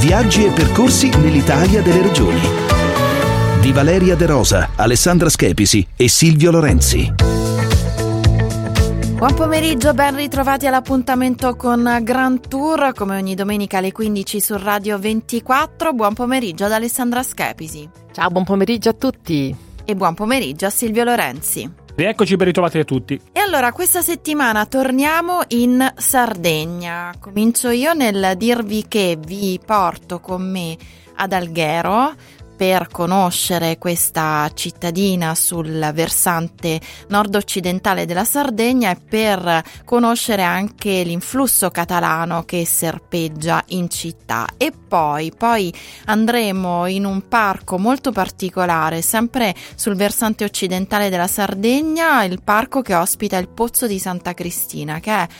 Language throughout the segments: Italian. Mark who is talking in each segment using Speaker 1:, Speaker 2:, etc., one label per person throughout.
Speaker 1: Viaggi e percorsi nell'Italia delle regioni. Di Valeria De Rosa, Alessandra Schepisi e Silvio Lorenzi.
Speaker 2: Buon pomeriggio, ben ritrovati all'appuntamento con Grand Tour, come ogni domenica alle 15 su Radio 24. Buon pomeriggio ad Alessandra Schepisi.
Speaker 3: Ciao, buon pomeriggio a tutti.
Speaker 2: E buon pomeriggio a Silvio Lorenzi.
Speaker 4: Rieccoci, ben ritrovati a tutti.
Speaker 2: E allora, questa settimana torniamo in Sardegna. Comincio io nel dirvi che vi porto con me ad Alghero per conoscere questa cittadina sul versante nord-occidentale della Sardegna e per conoscere anche l'influsso catalano che serpeggia in città. E poi andremo in un parco molto particolare, sempre sul versante occidentale della Sardegna, il parco che ospita il Pozzo di Santa Cristina, che è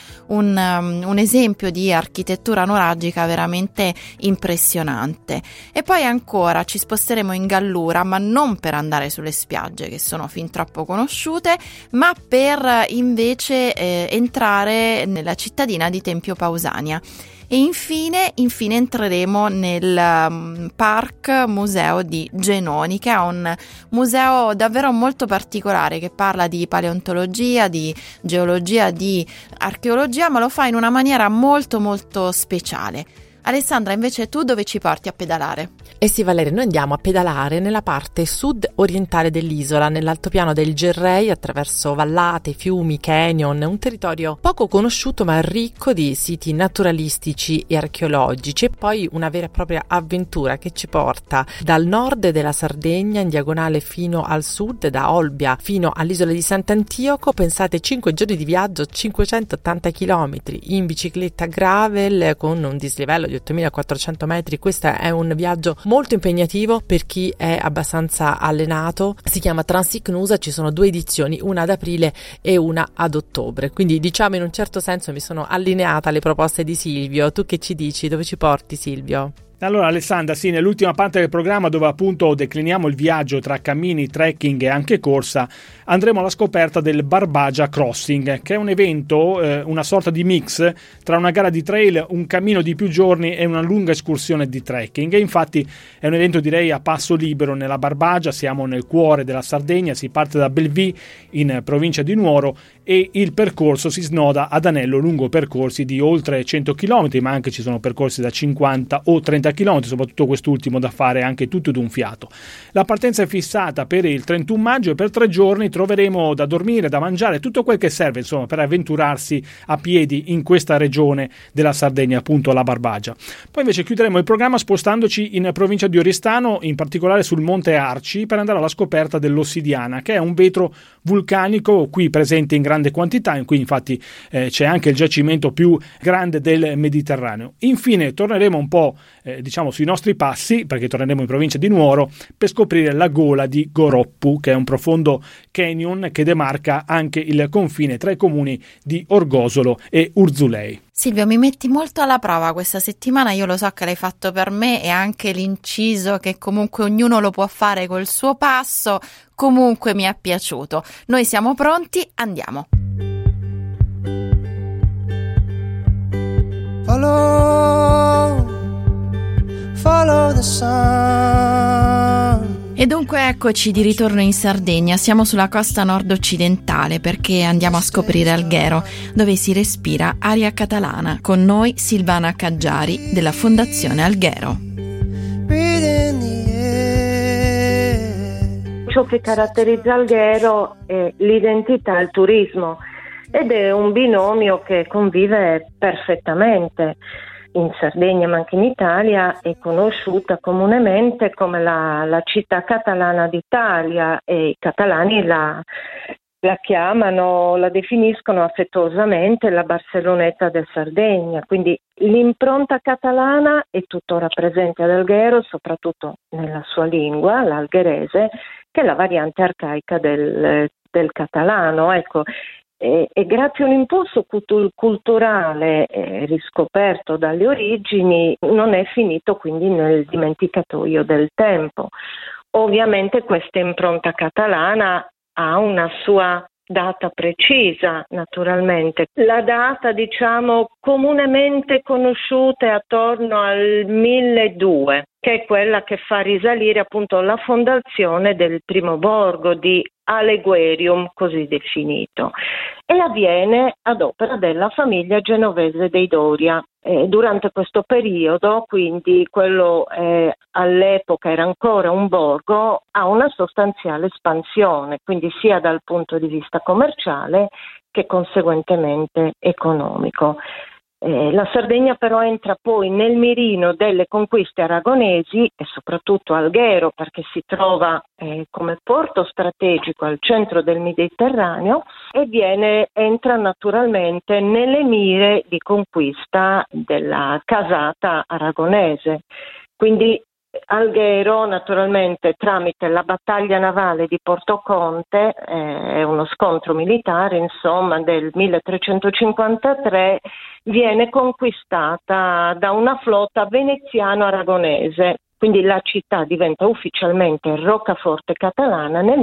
Speaker 2: un esempio di architettura nuragica veramente impressionante. E poi ancora ci sposteremo in Gallura, ma non per andare sulle spiagge che sono fin troppo conosciute, ma per invece entrare nella cittadina di Tempio Pausania. E infine entreremo nel Park Museo di Genoni, che è un museo davvero molto particolare che parla di paleontologia, di geologia, di archeologia, ma lo fa in una maniera molto molto speciale. Alessandra, invece tu dove ci porti a pedalare?
Speaker 3: Eh sì, Valeria, noi andiamo a pedalare nella parte sud-orientale dell'isola, nell'altopiano del Gerrei, attraverso vallate, fiumi, canyon, un territorio poco conosciuto ma ricco di siti naturalistici e archeologici, e poi una vera e propria avventura che ci porta dal nord della Sardegna in diagonale fino al sud, da Olbia fino all'isola di Sant'Antioco. Pensate, 5 giorni di viaggio, 580 km in bicicletta gravel con un dislivello di 8.400 metri. Questo è un viaggio molto impegnativo per chi è abbastanza allenato. Si chiama Transicnusa, ci sono 2 edizioni, una ad aprile e una ad ottobre, quindi diciamo in un certo senso mi sono allineata alle proposte di Silvio. Tu che ci dici? Dove ci porti, Silvio?
Speaker 4: Allora Alessandra, sì, nell'ultima parte del programma, dove appunto decliniamo il viaggio tra cammini, trekking e anche corsa, andremo alla scoperta del Barbagia Crossing, che è un evento, una sorta di mix tra una gara di trail, un cammino di più giorni e una lunga escursione di trekking. E infatti è un evento, direi, a passo libero nella Barbagia. Siamo nel cuore della Sardegna, si parte da Belvì in provincia di Nuoro e il percorso si snoda ad Anello lungo percorsi di oltre 100 km, ma anche ci sono percorsi da 50 o 30 km, soprattutto quest'ultimo da fare anche tutto d'un fiato. La partenza è fissata per il 31 maggio e per 3 giorni troveremo da dormire, da mangiare, tutto quel che serve insomma per avventurarsi a piedi in questa regione della Sardegna, appunto la Barbagia. Poi invece chiuderemo il programma spostandoci in provincia di Oristano, in particolare sul Monte Arci, per andare alla scoperta dell'Ossidiana, che è un vetro vulcanico qui presente in grande quantità, in cui infatti c'è anche il giacimento più grande del Mediterraneo. Infine torneremo un po' diciamo sui nostri passi, perché torneremo in provincia di Nuoro per scoprire la gola di Goroppu, che è un profondo canyon che demarca anche il confine tra i comuni di Orgosolo e Urzulei.
Speaker 2: Silvio, mi metti molto alla prova questa settimana, io lo so che l'hai fatto per me, e anche l'inciso che comunque ognuno lo può fare col suo passo, comunque mi è piaciuto. Noi siamo pronti, andiamo.
Speaker 5: Follow the sun.
Speaker 2: E dunque eccoci di ritorno in Sardegna, siamo sulla costa nord-occidentale perché andiamo a scoprire Alghero, dove si respira aria catalana. Con noi Silvana Caggiari della Fondazione Alghero.
Speaker 6: Ciò che caratterizza Alghero è l'identità e il turismo, ed è un binomio che convive perfettamente. In Sardegna ma anche in Italia è conosciuta comunemente come la città catalana d'Italia, e i catalani la chiamano, la definiscono affettuosamente la Barceloneta de Sardegna. Quindi l'impronta catalana è tuttora presente ad Alghero, soprattutto nella sua lingua, l'algherese, che è la variante arcaica del catalano. Ecco. E grazie a un impulso culturale riscoperto dalle origini non è finito quindi nel dimenticatoio del tempo. Ovviamente questa impronta catalana ha una sua data precisa, naturalmente. La data, diciamo, comunemente conosciuta è attorno al 1200, che è quella che fa risalire appunto la fondazione del primo borgo di Alleguerium, così definito, e avviene ad opera della famiglia genovese dei Doria. Durante questo periodo, quindi quello all'epoca era ancora un borgo, ha una sostanziale espansione, quindi sia dal punto di vista commerciale che conseguentemente economico. La Sardegna però entra poi nel mirino delle conquiste aragonesi e soprattutto Alghero, perché si trova come porto strategico al centro del Mediterraneo e entra naturalmente nelle mire di conquista della casata aragonese. Quindi Alghero, naturalmente, tramite la battaglia navale di Porto Conte, è uno scontro militare, insomma, del 1353, viene conquistata da una flotta veneziano-aragonese. Quindi la città diventa ufficialmente Roccaforte catalana nel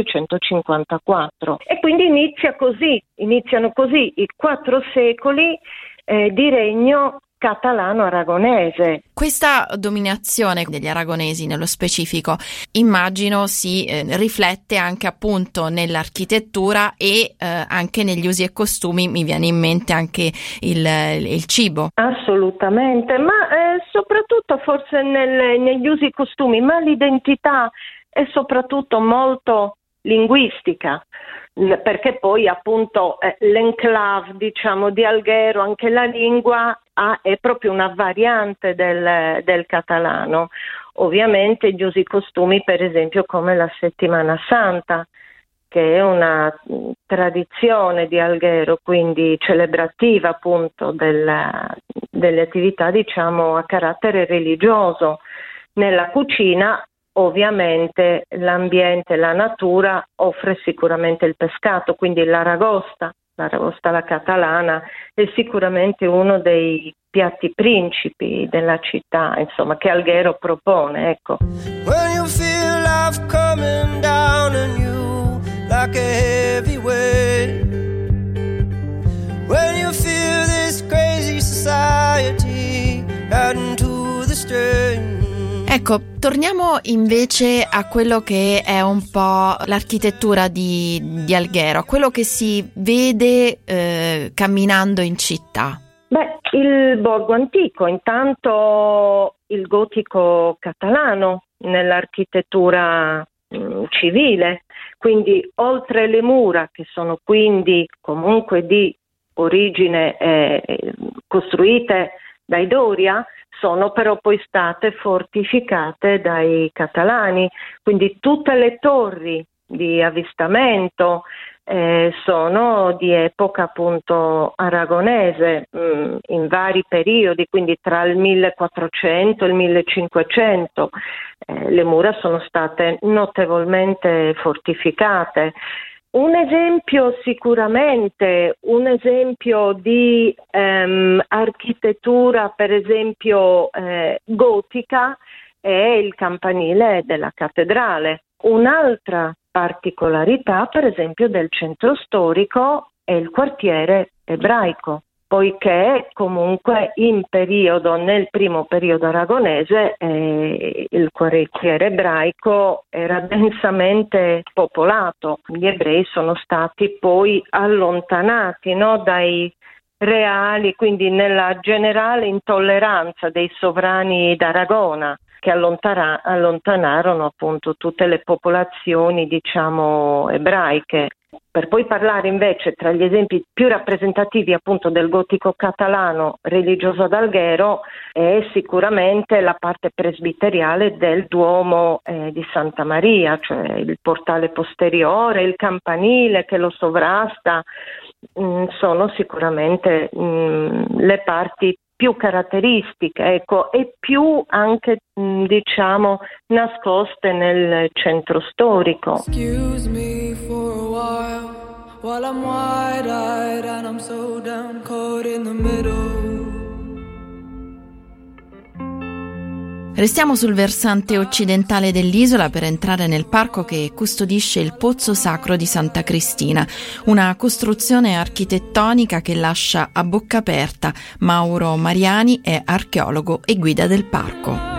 Speaker 6: 1354. E quindi iniziano così i 4 secoli di regno catalano-aragonese.
Speaker 2: Questa dominazione degli aragonesi nello specifico immagino si riflette anche appunto nell'architettura e anche negli usi e costumi. Mi viene in mente anche il cibo.
Speaker 6: Assolutamente, ma soprattutto forse negli usi e costumi, ma l'identità è soprattutto molto linguistica, perché poi appunto l'enclave, diciamo, di Alghero, anche la lingua è proprio una variante del catalano. Ovviamente gli usi e costumi, per esempio, come la Settimana Santa, che è una tradizione di Alghero, quindi celebrativa appunto delle attività, diciamo, a carattere religioso. Nella cucina, ovviamente, l'ambiente, la natura offre sicuramente il pescato, quindi l'aragosta alla catalana è sicuramente uno dei piatti principi della città, insomma, che Alghero propone, ecco.
Speaker 5: When you feel life coming down on you like a heavy weight, when you feel this crazy society adding to the strain.
Speaker 2: Ecco, torniamo invece a quello che è un po' l'architettura di Alghero, quello che si vede camminando in città.
Speaker 6: Beh, il borgo antico, intanto il gotico catalano nell'architettura civile, quindi oltre le mura, che sono quindi comunque di origine costruite dai Doria, sono però poi state fortificate dai catalani, quindi tutte le torri di avvistamento sono di epoca appunto aragonese in vari periodi, quindi tra il 1400 e il 1500 le mura sono state notevolmente fortificate. Un esempio di architettura, per esempio gotica, è il campanile della cattedrale. Un'altra particolarità, per esempio, del centro storico è il quartiere ebraico, poiché comunque nel primo periodo aragonese il quartiere ebraico era densamente popolato. Gli ebrei sono stati poi allontanati, no, dai reali, quindi nella generale intolleranza dei sovrani d'Aragona, che allontanarono appunto tutte le popolazioni, diciamo, ebraiche. Per poi parlare invece tra gli esempi più rappresentativi appunto del gotico catalano religioso ad Alghero è sicuramente la parte presbiteriale del Duomo di Santa Maria, cioè il portale posteriore, il campanile che lo sovrasta, sono sicuramente le parti più caratteristiche, ecco, e più anche diciamo nascoste nel centro storico.
Speaker 7: Excuse me for a while I'm wide-eyed and I'm so down caught in the middle.
Speaker 2: Restiamo sul versante occidentale dell'isola per entrare nel parco che custodisce il Pozzo Sacro di Santa Cristina, una costruzione architettonica che lascia a bocca aperta. Mauro Mariani è archeologo e guida del parco.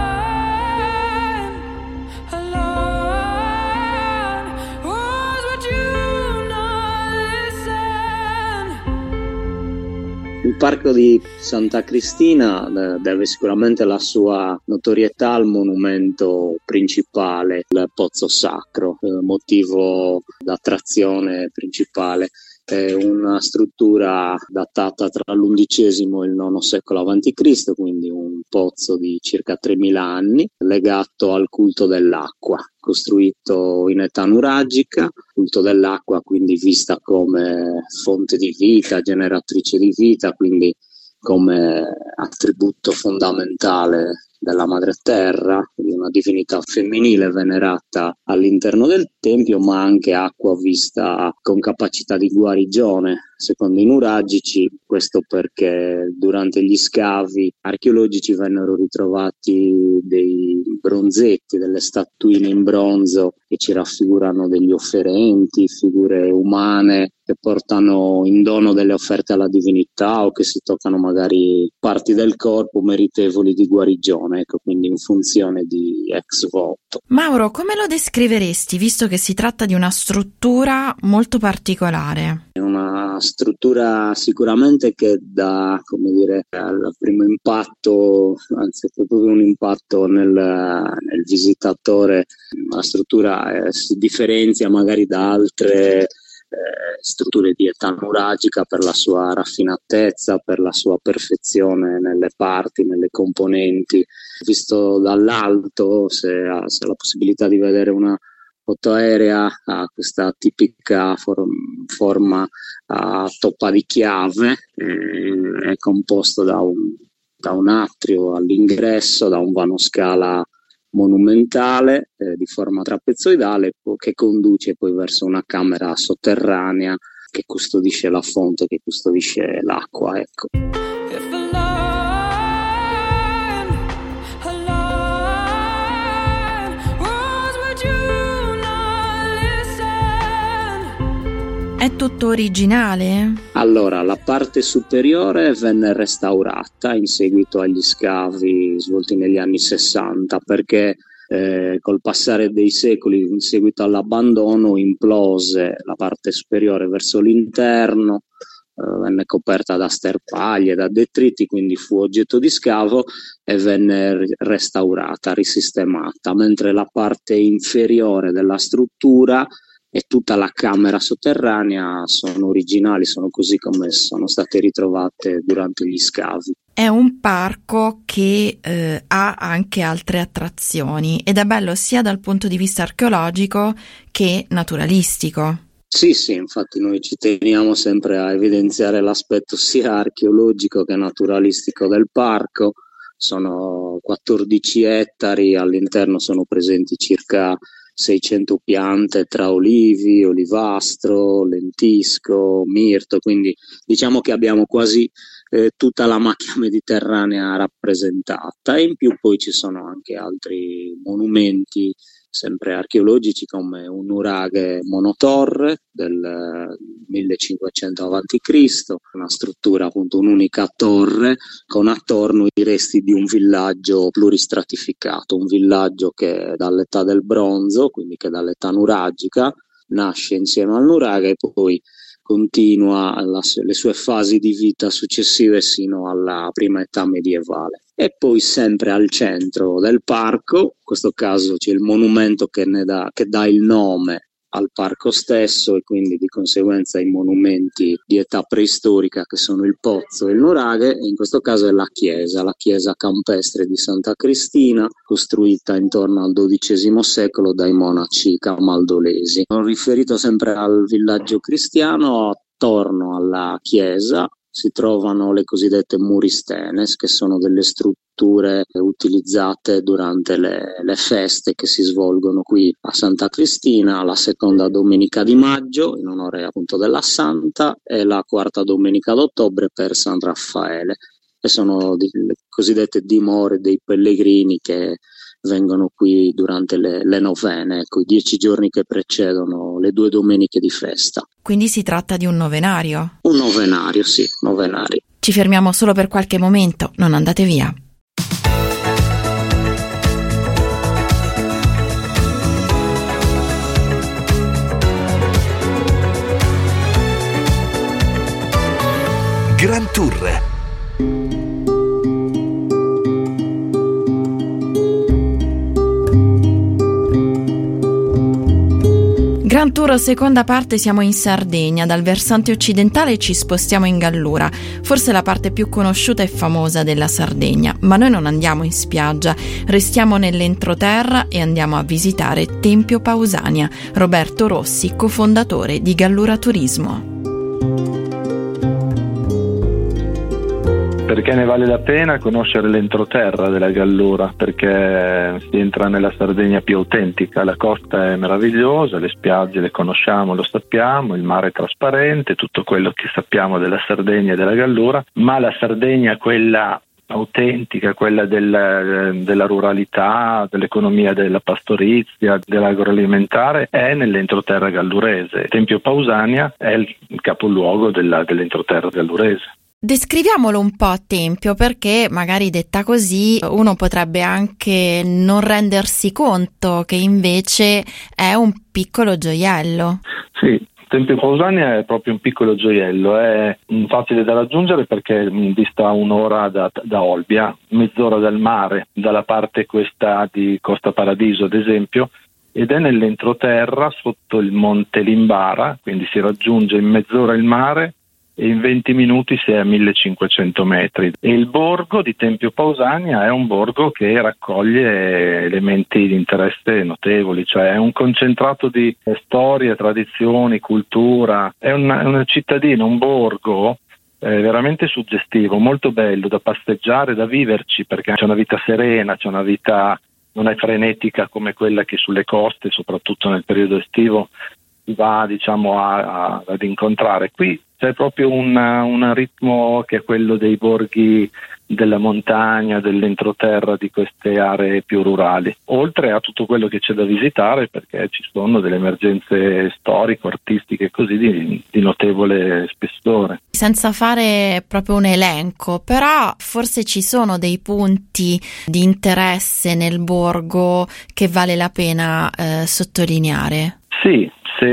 Speaker 8: Il parco di Santa Cristina deve sicuramente la sua notorietà al monumento principale, il Pozzo Sacro, motivo d'attrazione principale. È una struttura datata tra l'undicesimo e il IX secolo a.C., quindi un pozzo di circa 3.000 anni, legato al culto dell'acqua, costruito in età nuragica, culto dell'acqua quindi vista come fonte di vita, generatrice di vita, quindi come attributo fondamentale della madre terra, quindi una divinità femminile venerata all'interno del tempio, ma anche acqua vista con capacità di guarigione, secondo i nuragici. Questo perché durante gli scavi archeologici vennero ritrovati dei bronzetti, delle statuine in bronzo che ci raffigurano degli offerenti, figure umane che portano in dono delle offerte alla divinità o che si toccano magari parti del corpo meritevoli di guarigione, ecco, quindi in funzione di ex voto.
Speaker 2: Mauro, come lo descriveresti, visto che si tratta di una struttura molto particolare?
Speaker 8: È una struttura sicuramente che dà, come dire, al primo impatto, anzi è proprio un impatto nel visitatore. La struttura si differenzia magari da altre strutture di età nuragica per la sua raffinatezza, per la sua perfezione nelle parti, nelle componenti. Visto dall'alto, se ha la possibilità di vedere una foto aerea, ha questa tipica forma a toppa di chiave, è composto da un atrio all'ingresso, da un vanoscala monumentale di forma trapezoidale che conduce poi verso una camera sotterranea che custodisce la fonte, che custodisce l'acqua, ecco.
Speaker 2: È tutto originale?
Speaker 8: Allora, la parte superiore venne restaurata in seguito agli scavi svolti negli anni 60 perché col passare dei secoli, in seguito all'abbandono, implose la parte superiore verso l'interno, venne coperta da sterpaglie, da detriti, quindi fu oggetto di scavo e venne restaurata, risistemata, mentre la parte inferiore della struttura e tutta la camera sotterranea sono originali, sono così come sono state ritrovate durante gli scavi.
Speaker 2: È un parco che ha anche altre attrazioni ed è bello sia dal punto di vista archeologico che naturalistico.
Speaker 8: Sì, infatti noi ci teniamo sempre a evidenziare l'aspetto sia archeologico che naturalistico del parco. Sono 14 ettari, all'interno sono presenti circa 600 piante tra olivi, olivastro, lentisco, mirto, quindi diciamo che abbiamo quasi tutta la macchia mediterranea rappresentata, e in più poi ci sono anche altri monumenti sempre archeologici come un nuraghe monotorre del 1500 a.C., una struttura appunto un'unica torre con attorno i resti di un villaggio pluristratificato, un villaggio che dall'età del bronzo, quindi che dall'età nuragica, nasce insieme al nuraghe e poi continua le sue fasi di vita successive sino alla prima età medievale. E poi sempre al centro del parco, in questo caso c'è il monumento che dà il nome al parco stesso, e quindi di conseguenza i monumenti di età preistorica che sono il pozzo e il nuraghe, e in questo caso è la chiesa campestre di Santa Cristina, costruita intorno al XII secolo dai monaci camaldolesi. Ho riferito sempre al villaggio cristiano. Attorno alla chiesa si trovano le cosiddette muristenes, che sono delle strutture utilizzate durante le feste che si svolgono qui a Santa Cristina, la seconda domenica di maggio in onore appunto della Santa e la quarta domenica d'ottobre per San Raffaele. e sono le cosiddette dimore dei pellegrini che vengono qui durante le novene, ecco, i 10 giorni che precedono le 2 domeniche di festa.
Speaker 2: Quindi si tratta di un novenario?
Speaker 8: Un novenario, sì, novenario.
Speaker 2: Ci fermiamo solo per qualche momento, non andate via.
Speaker 1: Grand Tour.
Speaker 2: Grand Tour seconda parte, siamo in Sardegna, dal versante occidentale ci spostiamo in Gallura, forse la parte più conosciuta e famosa della Sardegna, ma noi non andiamo in spiaggia, restiamo nell'entroterra e andiamo a visitare Tempio Pausania. Roberto Rossi, cofondatore di Gallura Turismo.
Speaker 9: Perché ne vale la pena conoscere l'entroterra della Gallura, perché si entra nella Sardegna più autentica. La costa è meravigliosa, le spiagge le conosciamo, lo sappiamo, il mare è trasparente, tutto quello che sappiamo della Sardegna e della Gallura, ma la Sardegna, quella autentica, quella della ruralità, dell'economia della pastorizia, dell'agroalimentare, è nell'entroterra gallurese. Tempio Pausania è il capoluogo dell'entroterra gallurese.
Speaker 2: Descriviamolo un po' a Tempio, perché magari detta così uno potrebbe anche non rendersi conto che invece è un piccolo gioiello.
Speaker 9: Sì, Tempio Pausania è proprio un piccolo gioiello, è facile da raggiungere perché dista 1 ora da Olbia, mezz'ora dal mare, dalla parte questa di Costa Paradiso ad esempio, ed è nell'entroterra sotto il Monte Limbara, quindi si raggiunge in mezz'ora il mare e in 20 minuti si è a 1500 metri. E il borgo di Tempio Pausania è un borgo che raccoglie elementi di interesse notevoli, cioè è un concentrato di storie, tradizioni, cultura, è una cittadina, un borgo veramente suggestivo, molto bello da passeggiare, da viverci, perché c'è una vita serena, c'è una vita, non è frenetica come quella che sulle coste, soprattutto nel periodo estivo, si va diciamo ad incontrare. Qui c'è proprio un ritmo che è quello dei borghi della montagna, dell'entroterra, di queste aree più rurali, oltre a tutto quello che c'è da visitare, perché ci sono delle emergenze storiche, artistiche così di notevole spessore.
Speaker 2: Senza fare proprio un elenco, però forse ci sono dei punti di interesse nel borgo che vale la pena sottolineare.
Speaker 9: Sì,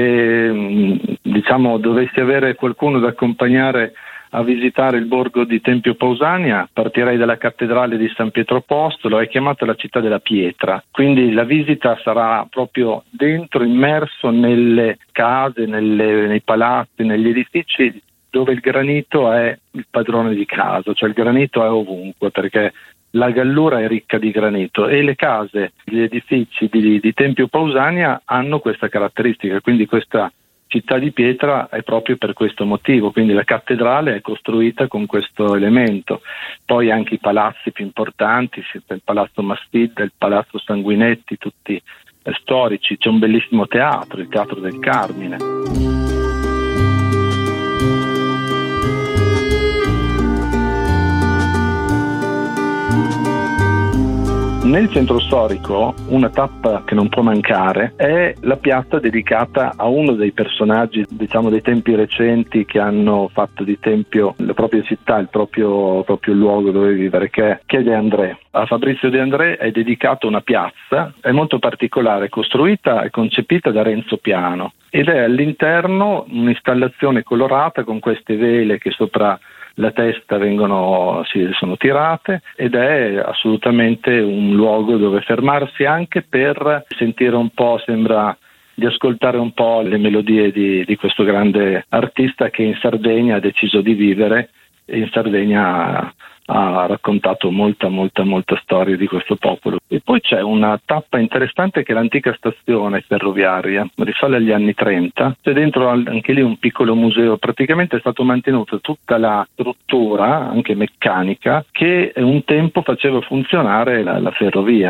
Speaker 9: se diciamo dovessi avere qualcuno da accompagnare a visitare il borgo di Tempio Pausania, partirei dalla cattedrale di San Pietro Apostolo, è chiamata la città della pietra, quindi la visita sarà proprio dentro, immerso nelle case, nei palazzi, negli edifici dove il granito è il padrone di casa, cioè il granito è ovunque, perché la Gallura è ricca di granito e le case, gli edifici di Tempio Pausania hanno questa caratteristica, quindi questa città di pietra è proprio per questo motivo, quindi la cattedrale è costruita con questo elemento, poi anche i palazzi più importanti, il Palazzo Mastidda, il Palazzo Sanguinetti, tutti storici, c'è un bellissimo teatro, il Teatro del Carmine. Nel centro storico una tappa che non può mancare è la piazza dedicata a uno dei personaggi, diciamo, dei tempi recenti che hanno fatto di Tempio la propria città, il proprio luogo dove vivere, che è De André. A Fabrizio De André è dedicata una piazza, è molto particolare, costruita e concepita da Renzo Piano ed è all'interno un'installazione colorata con queste vele che sopra la testa sono tirate, ed è assolutamente un luogo dove fermarsi anche per sentire un po', sembra di ascoltare un po' le melodie di questo grande artista che in Sardegna ha deciso di vivere e in Sardegna ha raccontato molta storia di questo popolo. E poi c'è una tappa interessante che è l'antica stazione ferroviaria, risale agli anni 30, c'è dentro anche lì un piccolo museo, praticamente è stato mantenuto tutta la struttura, anche meccanica, che un tempo faceva funzionare la ferrovia.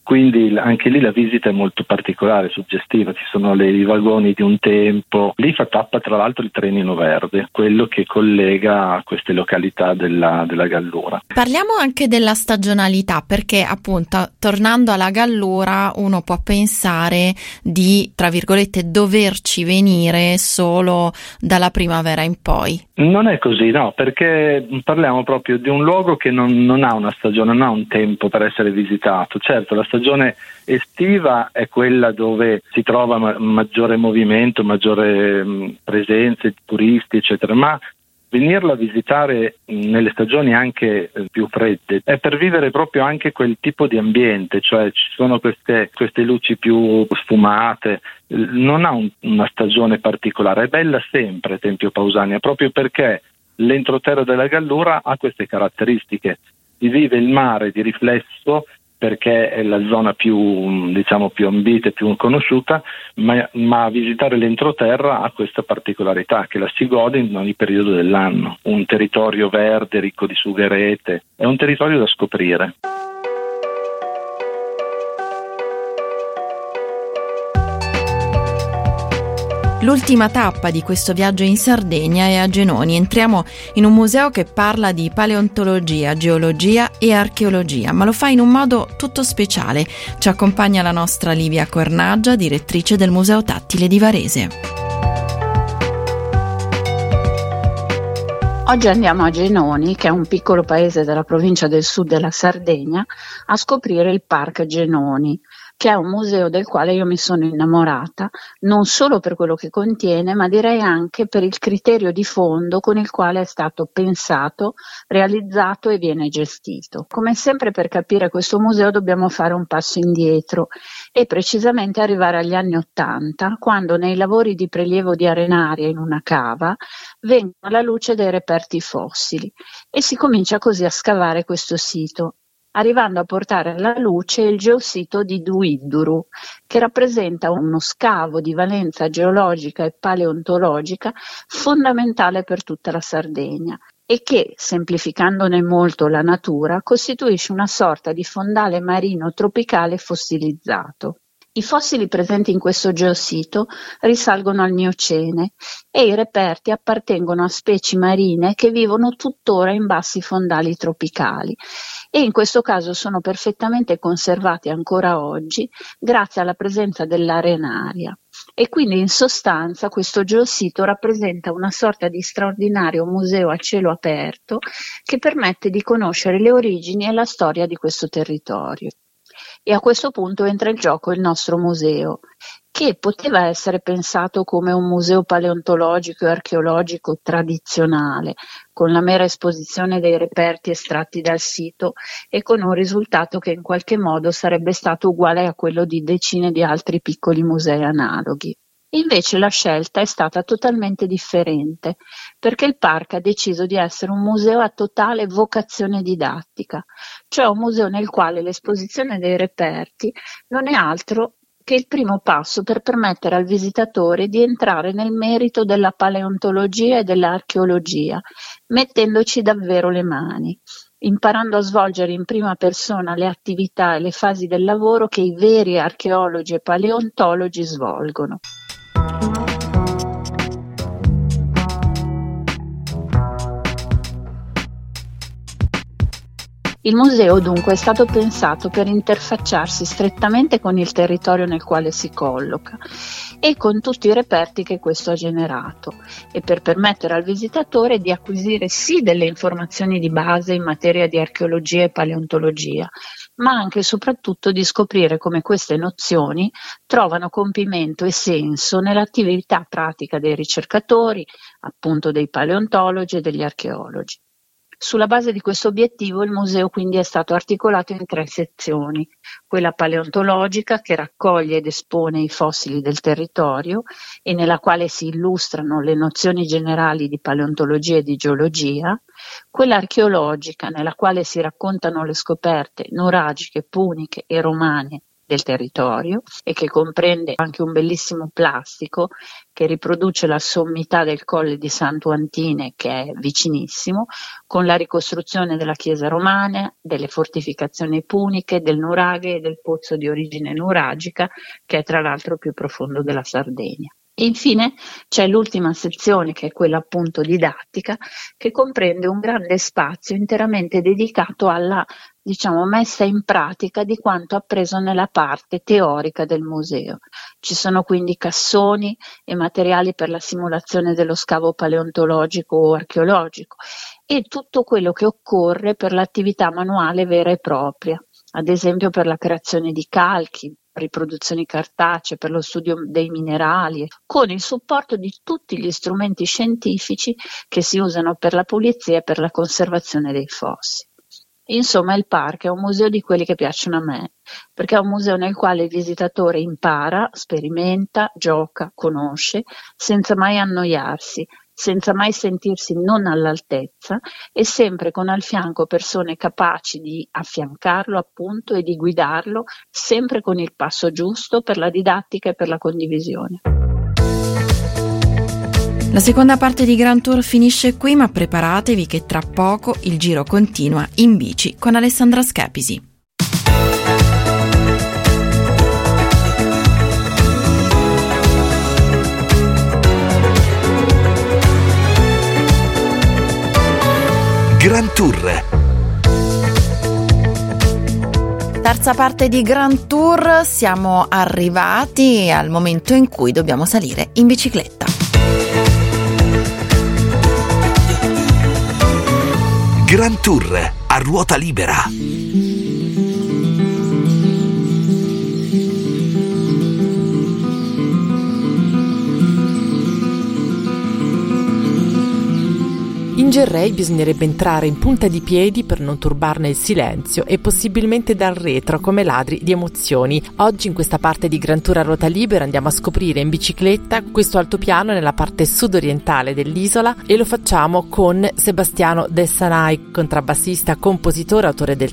Speaker 9: quindi anche lì la visita è molto particolare, suggestiva, ci sono i vagoni di un tempo, lì fa tappa tra l'altro il trenino verde, quello che collega queste località della Gallura.
Speaker 2: Parliamo anche della stagionalità, perché appunto tornando alla Gallura uno può pensare di, tra virgolette, doverci venire solo dalla primavera in poi.
Speaker 9: Non è così, no, perché parliamo proprio di un luogo che non ha una stagione, non ha un tempo per essere visitato. Certo, la stagione estiva è quella dove si trova maggiore movimento, maggiore presenza di turisti, eccetera, ma venirla a visitare nelle stagioni anche più fredde è per vivere proprio anche quel tipo di ambiente, cioè ci sono queste luci più sfumate, non ha una stagione particolare, è bella sempre Tempio Pausania, proprio perché l'entroterra della Gallura ha queste caratteristiche, si vive il mare di riflesso perché è la zona più, diciamo, più ambita e più conosciuta, ma visitare l'entroterra ha questa particolarità che la si gode in ogni periodo dell'anno. Un territorio verde, ricco di sugherete, è un territorio da scoprire.
Speaker 2: L'ultima tappa di questo viaggio in Sardegna è a Genoni. Entriamo in un museo che parla di paleontologia, geologia e archeologia, ma lo fa in un modo tutto speciale. Ci accompagna la nostra Livia Cornaggia, direttrice del Museo Tattile di Varese.
Speaker 10: Oggi andiamo a Genoni, che è un piccolo paese della provincia del sud della Sardegna, a scoprire il Park Genoni, che è un museo del quale io mi sono innamorata, non solo per quello che contiene, ma direi anche per il criterio di fondo con il quale è stato pensato, realizzato e viene gestito. Come sempre, per capire questo museo dobbiamo fare un passo indietro e precisamente arrivare agli anni '80, quando nei lavori di prelievo di arenaria in una cava vengono alla luce dei reperti fossili e si comincia così a scavare questo sito, arrivando a portare alla luce il geosito di Duidduru, che rappresenta uno scavo di valenza geologica e paleontologica fondamentale per tutta la Sardegna e che, semplificandone molto la natura, costituisce una sorta di fondale marino tropicale fossilizzato. I fossili presenti in questo geosito risalgono al Miocene e i reperti appartengono a specie marine che vivono tuttora in bassi fondali tropicali e in questo caso sono perfettamente conservati ancora oggi grazie alla presenza dell'arenaria. E quindi in sostanza questo geosito rappresenta una sorta di straordinario museo a cielo aperto che permette di conoscere le origini e la storia di questo territorio. E a questo punto entra in gioco il nostro museo, che poteva essere pensato come un museo paleontologico e archeologico tradizionale, con la mera esposizione dei reperti estratti dal sito e con un risultato che in qualche modo sarebbe stato uguale a quello di decine di altri piccoli musei analoghi. Invece la scelta è stata totalmente differente, perché il parco ha deciso di essere un museo a totale vocazione didattica, cioè un museo nel quale l'esposizione dei reperti non è altro che il primo passo per permettere al visitatore di entrare nel merito della paleontologia e dell'archeologia, mettendoci davvero le mani, imparando a svolgere in prima persona le attività e le fasi del lavoro che i veri archeologi e paleontologi svolgono. Il museo dunque è stato pensato per interfacciarsi strettamente con il territorio nel quale si colloca e con tutti i reperti che questo ha generato e per permettere al visitatore di acquisire sì delle informazioni di base in materia di archeologia e paleontologia, ma anche e soprattutto di scoprire come queste nozioni trovano compimento e senso nell'attività pratica dei ricercatori, appunto dei paleontologi e degli archeologi. Sulla base di questo obiettivo il museo quindi è stato articolato in 3 sezioni, quella paleontologica che raccoglie ed espone i fossili del territorio e nella quale si illustrano le nozioni generali di paleontologia e di geologia, quella archeologica nella quale si raccontano le scoperte nuragiche, puniche e romane del territorio e che comprende anche un bellissimo plastico che riproduce la sommità del Colle di Santo Antine, che è vicinissimo, con la ricostruzione della chiesa romana, delle fortificazioni puniche, del nuraghe e del pozzo di origine nuragica, che è tra l'altro più profondo della Sardegna. E infine c'è l'ultima sezione, che è quella appunto didattica, che comprende un grande spazio interamente dedicato alla, messa in pratica di quanto appreso nella parte teorica del museo. Ci sono quindi cassoni e materiali per la simulazione dello scavo paleontologico o archeologico e tutto quello che occorre per l'attività manuale vera e propria, ad esempio per la creazione di calchi, riproduzioni cartacee, per lo studio dei minerali, con il supporto di tutti gli strumenti scientifici che si usano per la pulizia e per la conservazione dei fossi. Insomma, il parco è un museo di quelli che piacciono a me, perché è un museo nel quale il visitatore impara, sperimenta, gioca, conosce, senza mai annoiarsi, senza mai sentirsi non all'altezza e sempre con al fianco persone capaci di affiancarlo appunto e di guidarlo, sempre con il passo giusto per la didattica e per la condivisione.
Speaker 2: La seconda parte di Grand Tour finisce qui, ma preparatevi che tra poco il giro continua in bici con Alessandra Schepisi.
Speaker 1: Grand Tour.
Speaker 2: Terza parte di Grand Tour, siamo arrivati al momento in cui dobbiamo salire in bicicletta.
Speaker 1: Grand Tour a ruota libera.
Speaker 3: In Gerrei bisognerebbe entrare in punta di piedi per non turbarne il silenzio e possibilmente dal retro come ladri di emozioni. Oggi in questa parte di Grand Tour a ruota libera andiamo a scoprire in bicicletta questo altopiano nella parte sud-orientale dell'isola e lo facciamo con Sebastiano De Sanai, contrabbassista, compositore, autore del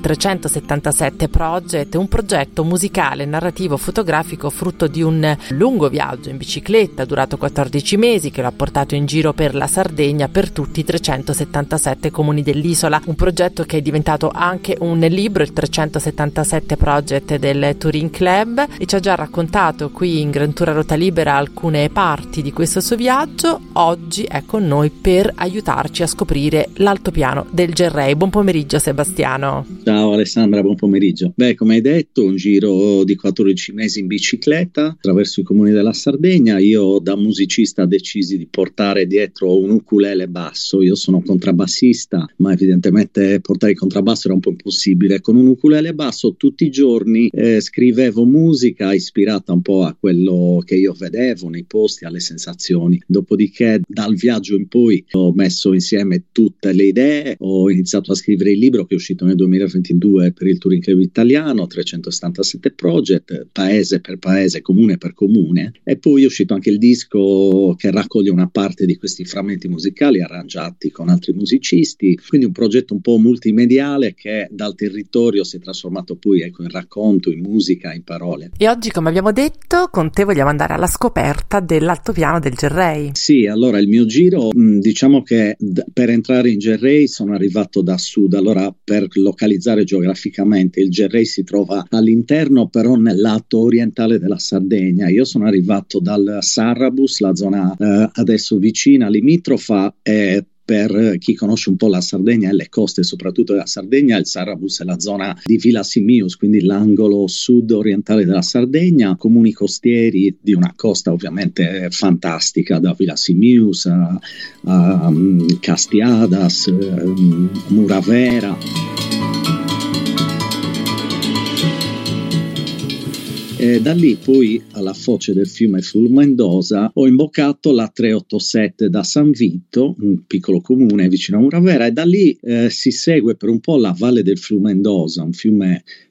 Speaker 3: 377 Project, un progetto musicale, narrativo, fotografico frutto di un lungo viaggio in bicicletta durato 14 mesi che lo ha portato in giro per la Sardegna, per tutti i 377 comuni dell'isola, un progetto che è diventato anche un libro, il 377 Project del Touring Club, e ci ha già raccontato qui in Grand Tour a ruota libera alcune parti di questo suo viaggio. Oggi è con noi per aiutarci a scoprire l'altopiano del Gerrei. Buon pomeriggio Sebastiano.
Speaker 11: Ciao Alessandra, buon pomeriggio. Come hai detto, un giro di 14 mesi in bicicletta attraverso i comuni della Sardegna. Io da musicista decisi di portare dietro un ukulele basso. Io sono contrabbassista, ma evidentemente portare il contrabbasso era un po' impossibile. Con un ukulele basso tutti i giorni scrivevo musica ispirata un po' a quello che io vedevo nei posti, alle sensazioni. Dopodiché dal viaggio in poi ho messo insieme tutte le idee, ho iniziato a scrivere il libro che è uscito nel 2022 per il Touring Club italiano, 377 Project, paese per paese, comune per comune, e poi è uscito anche il disco che raccoglie una parte di questi frammenti musicali arrangiati con altri musicisti, quindi un progetto un po' multimediale che dal territorio si è trasformato poi in racconto, in musica, in parole.
Speaker 3: E oggi, come abbiamo detto, con te vogliamo andare alla scoperta dell'altopiano del Gerrei.
Speaker 11: Sì, allora il mio giro, diciamo che per entrare in Gerrei sono arrivato da sud. Allora, per localizzare geograficamente, il Gerrei si trova all'interno però nel lato orientale della Sardegna. Io sono arrivato dal Sarrabus, la zona adesso vicina, limitrofa, e per chi conosce un po' la Sardegna e le coste soprattutto della Sardegna, il Sarrabus è la zona di Villa Simius, quindi l'angolo sud-orientale della Sardegna, comuni costieri di una costa ovviamente fantastica, da Villa Simius a Castiadas, Muravera. E da lì poi alla foce del fiume Fulmendosa ho imboccato la 387 da San Vito, un piccolo comune vicino a Muravera, e da lì si segue per un po' la valle del Fulmendosa, un fiume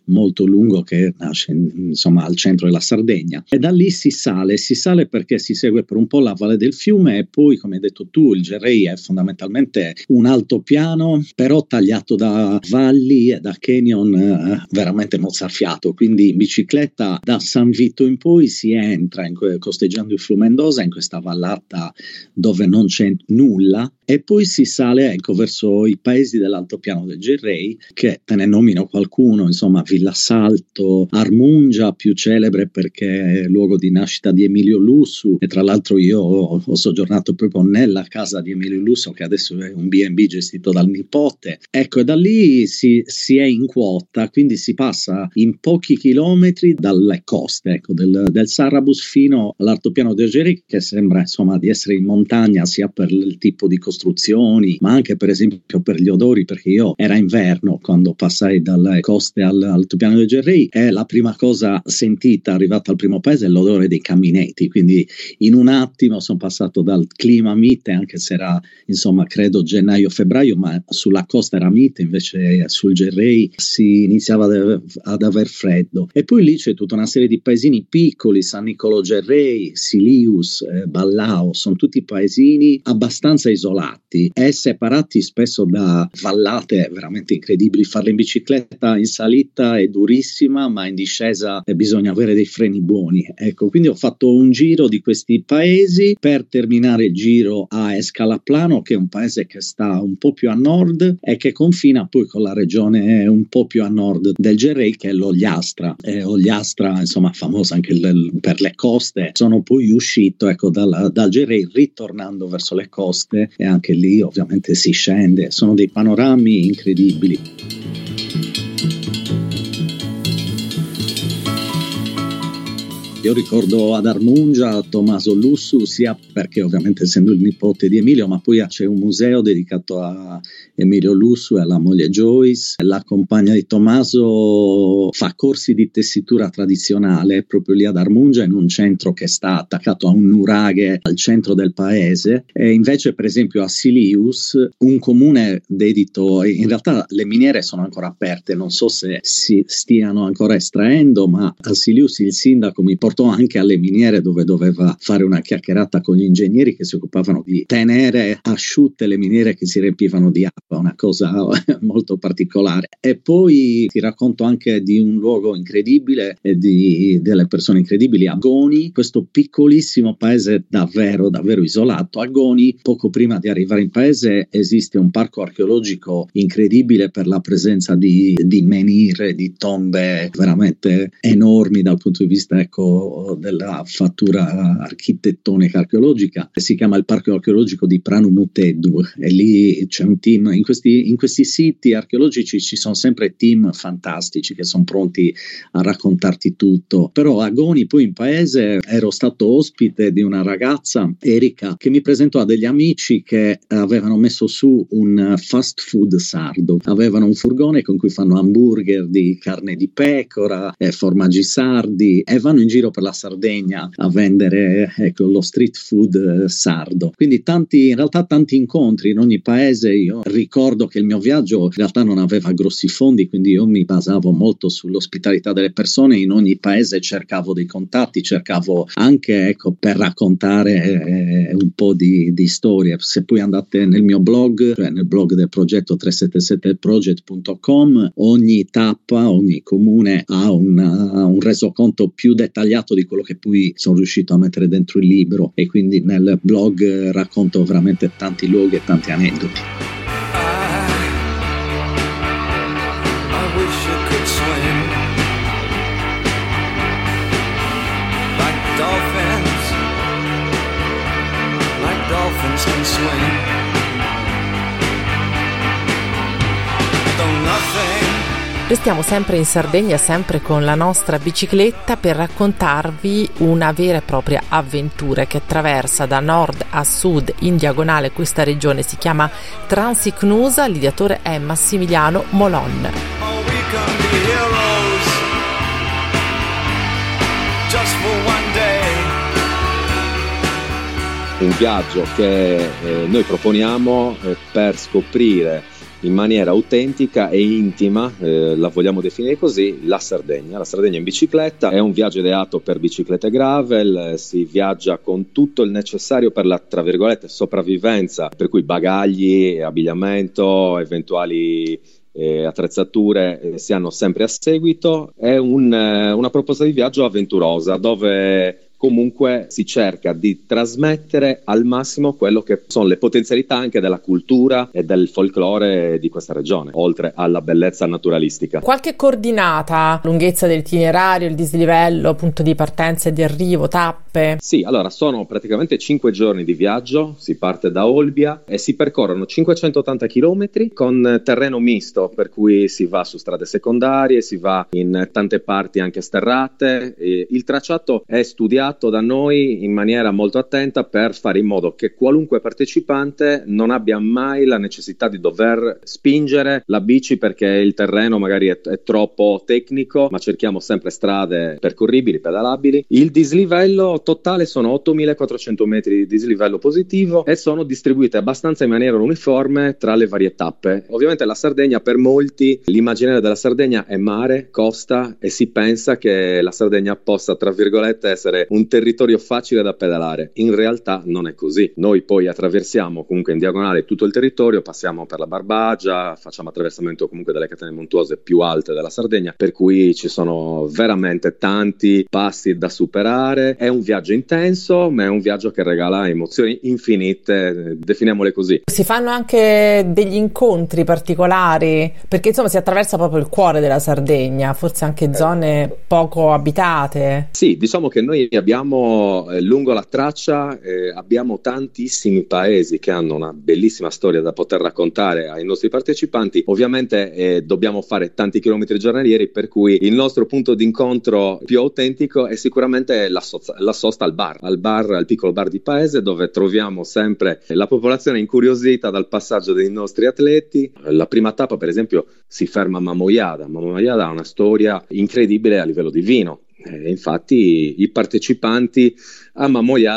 Speaker 11: molto lungo che nasce insomma al centro della Sardegna, e da lì si sale perché si segue per un po' la Valle del Fiume, e poi, come hai detto tu, il Gerei è fondamentalmente un altopiano però tagliato da valli e da canyon veramente mozzafiato, quindi in bicicletta da San Vito in poi si entra costeggiando il Flumendosa in questa vallata dove non c'è nulla, e poi si sale verso i paesi dell'altopiano del Gerei, che te ne nomino qualcuno, insomma Villassalto, Armungia, più celebre perché è luogo di nascita di Emilio Lussu, e tra l'altro io ho soggiornato proprio nella casa di Emilio Lussu, che adesso è un B&B gestito dal nipote. Ecco, e da lì si è in quota, quindi si passa in pochi chilometri dalle coste, del Sarrabus fino all'altopiano del Gerei, che sembra insomma di essere in montagna sia per il tipo di costruzioni, ma anche per esempio per gli odori, perché io era inverno quando passai dalle coste all'altopiano del Gerei, e la prima cosa sentita arrivata al primo paese è l'odore dei camineti, quindi in un attimo sono passato dal clima mite, anche se era insomma credo gennaio-febbraio, ma sulla costa era mite, invece sul Gerei si iniziava ad aver freddo. E poi lì c'è tutta una serie di paesini piccoli, San Niccolò Gerei, Silius, Ballao, sono tutti paesini abbastanza isolati e separati spesso da vallate veramente incredibili. Farle in bicicletta in salita è durissima, ma in discesa bisogna avere dei freni buoni. Ecco, quindi ho fatto un giro di questi paesi per terminare il giro a Escalaplano, che è un paese che sta un po' più a nord e che confina poi con la regione un po' più a nord del Gerei, che è l'Ogliastra. Ogliastra, insomma, famosa anche per le coste. Sono poi uscito dal Gerei ritornando verso le coste, e anche lì ovviamente si scende, sono dei panorami incredibili. Io ricordo ad Armungia Tommaso Lussu, sia perché ovviamente essendo il nipote di Emilio, ma poi c'è un museo dedicato a Emilio Lussu e alla moglie Joyce. La compagna di Tommaso fa corsi di tessitura tradizionale proprio lì ad Armungia, in un centro che sta attaccato a un nuraghe al centro del paese. E invece per esempio a Silius, un comune dedito, in realtà le miniere sono ancora aperte, non so se si stiano ancora estraendo, ma a Silius il sindaco mi portò anche alle miniere, dove doveva fare una chiacchierata con gli ingegneri che si occupavano di tenere asciutte le miniere che si riempivano di acqua, una cosa molto particolare. E poi ti racconto anche di un luogo incredibile e delle persone incredibili, Agoni, questo piccolissimo paese davvero isolato. Agoni, poco prima di arrivare in paese, esiste un parco archeologico incredibile per la presenza di menhir, di tombe veramente enormi dal punto di vista della fattura architettonica archeologica. Si chiama il parco archeologico di Pranumuteddu, e lì c'è un team. In questi siti archeologici ci sono sempre team fantastici che sono pronti a raccontarti tutto. Però a Goni, poi in paese, ero stato ospite di una ragazza, Erika, che mi presentò a degli amici che avevano messo su un fast food sardo. Avevano un furgone con cui fanno hamburger di carne di pecora e formaggi sardi, e vanno in giro per la Sardegna a vendere lo street food sardo. Quindi in realtà tanti incontri in ogni paese. Io ricordo che il mio viaggio in realtà non aveva grossi fondi, quindi io mi basavo molto sull'ospitalità delle persone. In ogni paese cercavo dei contatti, cercavo anche per raccontare un po' di storie. Se poi andate nel mio blog, cioè nel blog del progetto 377project.com, ogni tappa, ogni comune ha un resoconto più dettagliato di quello che poi sono riuscito a mettere dentro il libro, e quindi nel blog racconto veramente tanti luoghi e tanti aneddoti.
Speaker 5: I wish I could swim like dolphins can swim. Though nothing.
Speaker 3: Restiamo sempre in Sardegna, sempre con la nostra bicicletta, per raccontarvi una vera e propria avventura che attraversa da nord a sud in diagonale questa regione. Si chiama Transicnusa, l'ideatore è Massimiliano Molon.
Speaker 12: Un viaggio che noi proponiamo per scoprire in maniera autentica e intima, la vogliamo definire così, la Sardegna in bicicletta. È un viaggio ideato per biciclette gravel, si viaggia con tutto il necessario per la, tra virgolette, sopravvivenza, per cui bagagli, abbigliamento, eventuali attrezzature si hanno sempre a seguito. È una proposta di viaggio avventurosa, dove comunque si cerca di trasmettere al massimo quello che sono le potenzialità anche della cultura e del folklore di questa regione, oltre alla bellezza naturalistica.
Speaker 3: Qualche coordinata, lunghezza dell'itinerario, il dislivello, punto di partenza e di arrivo, tappe?
Speaker 12: Sì, allora sono praticamente 5 giorni di viaggio, si parte da Olbia e si percorrono 580 km con terreno misto, per cui si va su strade secondarie, si va in tante parti anche sterrate. Il tracciato è studiato da noi in maniera molto attenta per fare in modo che qualunque partecipante non abbia mai la necessità di dover spingere la bici perché il terreno magari è troppo tecnico, ma cerchiamo sempre strade percorribili, pedalabili. Il dislivello totale sono 8.400 metri di dislivello positivo e sono distribuite abbastanza in maniera uniforme tra le varie tappe. Ovviamente la Sardegna, per molti, l'immaginario della Sardegna è mare, costa, e si pensa che la Sardegna possa, tra virgolette, essere un territorio facile da pedalare. In realtà non è così. Noi poi attraversiamo comunque in diagonale tutto il territorio, passiamo per la Barbagia, facciamo attraversamento comunque delle catene montuose più alte della Sardegna, per cui ci sono veramente tanti passi da superare. È un viaggio intenso, ma è un viaggio che regala emozioni infinite, definiamole così.
Speaker 3: Si fanno anche degli incontri particolari, perché insomma si attraversa proprio il cuore della Sardegna, forse anche zone poco abitate.
Speaker 12: Sì, diciamo che noi abbiamo lungo la traccia abbiamo tantissimi paesi che hanno una bellissima storia da poter raccontare ai nostri partecipanti. Ovviamente dobbiamo fare tanti chilometri giornalieri, per cui il nostro punto d'incontro più autentico è sicuramente la sosta al piccolo bar di paese, dove troviamo sempre la popolazione incuriosita dal passaggio dei nostri atleti. La prima tappa, per esempio, si ferma a Mamoiada ha una storia incredibile a livello di vino. Infatti i partecipanti a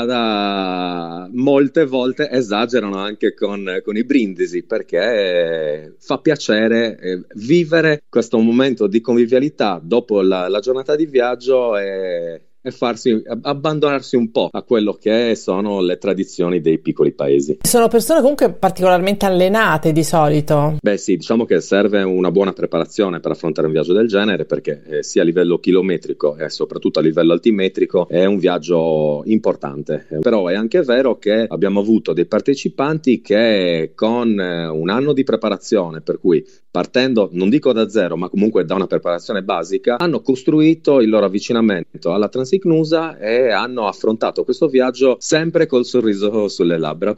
Speaker 12: Mamoiada molte volte esagerano anche con i brindisi, perché fa piacere vivere questo momento di convivialità dopo la giornata di viaggio e abbandonarsi un po' a quello che sono le tradizioni dei piccoli paesi.
Speaker 3: Sono persone comunque particolarmente allenate di solito?
Speaker 12: Beh sì, diciamo che serve una buona preparazione per affrontare un viaggio del genere, perché sia a livello chilometrico e soprattutto a livello altimetrico è un viaggio importante. Però è anche vero che abbiamo avuto dei partecipanti che con un anno di preparazione, per cui partendo non dico da zero ma comunque da una preparazione basica, hanno costruito il loro avvicinamento alla Transicnusa e hanno affrontato questo viaggio sempre col sorriso sulle labbra.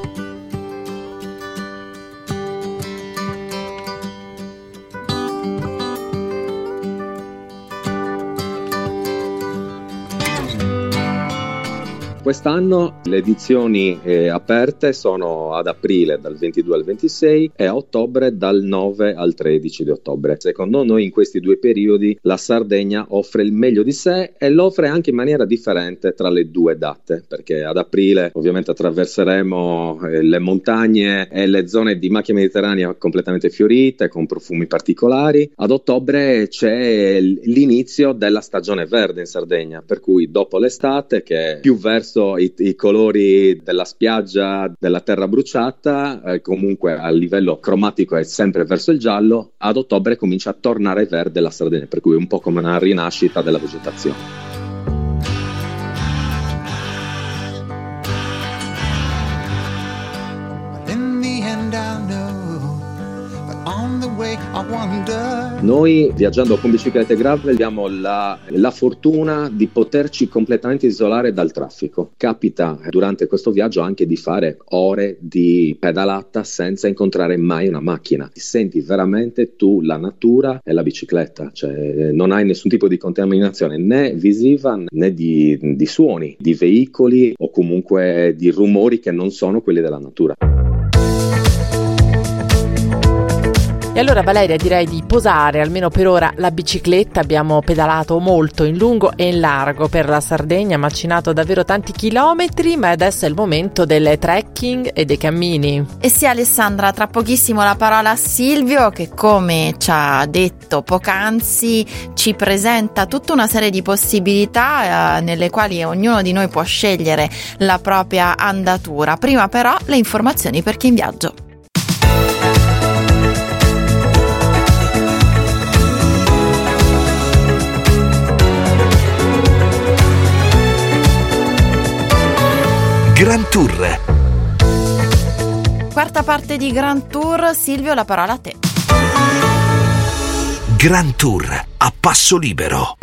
Speaker 12: Quest'anno le edizioni aperte sono ad aprile dal 22 al 26 e a ottobre dal 9 al 13 di ottobre. Secondo noi in questi due periodi la Sardegna offre il meglio di sé e lo offre anche in maniera differente tra le due date, perché ad aprile ovviamente attraverseremo le montagne e le zone di macchia mediterranea completamente fiorite con profumi particolari. Ad ottobre c'è l'inizio della stagione verde in Sardegna, per cui dopo l'estate, che è più verso i colori della spiaggia, della terra bruciata, comunque a livello cromatico è sempre verso il giallo, ad ottobre comincia a tornare verde la Sardegna, per cui è un po' come una rinascita della vegetazione. Noi viaggiando con biciclette gravel abbiamo la fortuna di poterci completamente isolare dal traffico. Capita durante questo viaggio anche di fare ore di pedalata senza incontrare mai una macchina. Ti senti veramente tu la natura e la bicicletta, cioè non hai nessun tipo di contaminazione né visiva né di suoni, di veicoli o comunque di rumori che non sono quelli della natura.
Speaker 3: E allora Valeria, direi di posare almeno per ora la bicicletta. Abbiamo pedalato molto in lungo e in largo per la Sardegna, macinato davvero tanti chilometri, ma adesso è il momento del trekking e dei cammini.
Speaker 2: E sì Alessandra, tra pochissimo la parola a Silvio che, come ci ha detto poc'anzi, ci presenta tutta una serie di possibilità nelle quali ognuno di noi può scegliere la propria andatura. Prima però le informazioni per chi è in viaggio.
Speaker 1: Grand Tour.
Speaker 2: Quarta parte di Grand Tour. Silvio, la parola a te.
Speaker 1: Grand Tour a passo libero.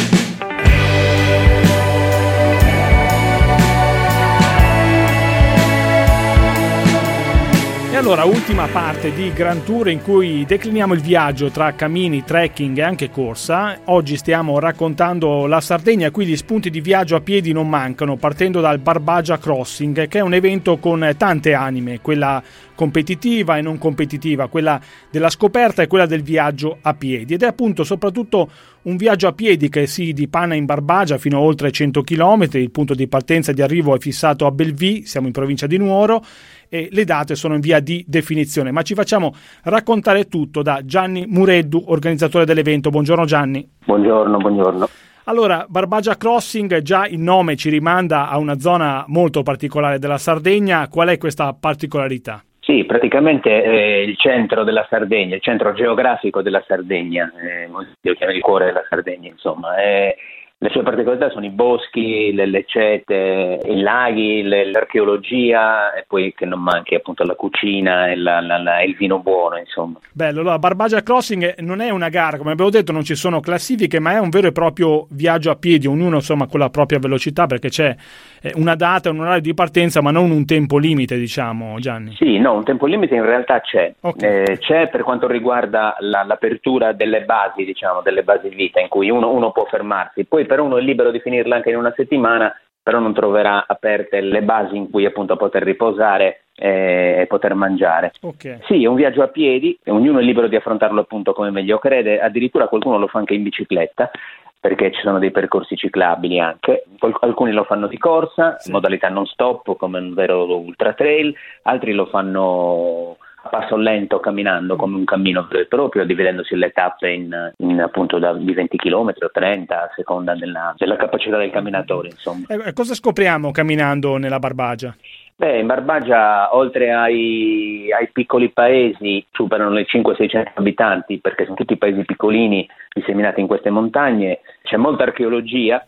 Speaker 4: E allora, ultima parte di Grand Tour in cui decliniamo il viaggio tra cammini, trekking e anche corsa. Oggi stiamo raccontando la Sardegna, quindi spunti di viaggio a piedi non mancano, partendo dal Barbagia Crossing, che è un evento con tante anime, quella competitiva e non competitiva, quella della scoperta e quella del viaggio a piedi. Ed è appunto soprattutto un viaggio a piedi che si dipana in Barbagia fino a oltre 100 km, il punto di partenza e di arrivo è fissato a Belvì, siamo in provincia di Nuoro, e le date sono in via di definizione, ma ci facciamo raccontare tutto da Gianni Mureddu, organizzatore dell'evento. Buongiorno Gianni.
Speaker 13: Buongiorno.
Speaker 4: Allora, Barbagia Crossing, già il nome ci rimanda a una zona molto particolare della Sardegna. Qual è questa particolarità?
Speaker 13: Sì, praticamente è il centro della Sardegna, il centro geografico della Sardegna, lo chiamo il cuore della Sardegna, insomma. Le sue particolarità sono i boschi, le leccete, i laghi, l'archeologia e poi che non manchi appunto la cucina e il vino buono, insomma.
Speaker 4: Bello, allora Barbagia Crossing non è una gara, come abbiamo detto non ci sono classifiche, ma è un vero e proprio viaggio a piedi, ognuno insomma con la propria velocità, perché c'è una data, un orario di partenza, ma non un tempo limite, diciamo, Gianni.
Speaker 13: Sì, no, un tempo limite in realtà c'è.
Speaker 4: Okay.
Speaker 13: C'è per quanto riguarda l'apertura delle basi, diciamo, delle basi vita, in cui uno può fermarsi, poi però uno è libero di finirla anche in una settimana, però non troverà aperte le basi in cui appunto poter riposare e poter mangiare.
Speaker 4: Okay.
Speaker 13: Sì, è un viaggio a piedi, e ognuno è libero di affrontarlo appunto come meglio crede, addirittura qualcuno lo fa anche in bicicletta, perché ci sono dei percorsi ciclabili anche, alcuni lo fanno di corsa, in modalità non stop come un vero ultra trail, altri lo fanno a passo lento camminando come un cammino vero e proprio, dividendosi le tappe in appunto di 20 km o 30 a seconda della capacità del camminatore, insomma.
Speaker 4: Cosa scopriamo camminando nella Barbagia?
Speaker 13: In Barbagia, oltre ai piccoli paesi, superano le 500-600 abitanti, perché sono tutti paesi piccolini disseminati in queste montagne. C'è molta archeologia,